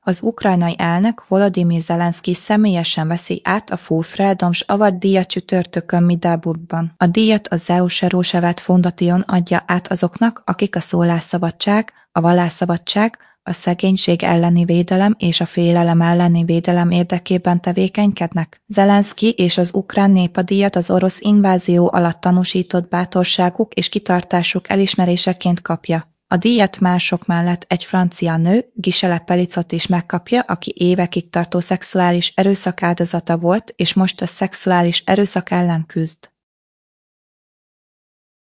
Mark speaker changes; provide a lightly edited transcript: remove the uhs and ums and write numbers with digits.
Speaker 1: Az ukrajnai elnök Volodymyr Zelenszkij személyesen veszi át a Freedoms Award díjat csütörtökön Middelburgban. A díjat a Zeusz Foundation adja át azoknak, akik a szólásszabadság, a vallásszabadság, a szegénység elleni védelem és a félelem elleni védelem érdekében tevékenykednek. Zelenszkij és az ukrán nép a díjat az orosz invázió alatt tanúsított bátorságuk és kitartásuk elismeréseként kapja. A díjat mások mellett egy francia nő, Gisele Pelicot is megkapja, aki évekig tartó szexuális erőszak áldozata volt, és most a szexuális erőszak ellen küzd.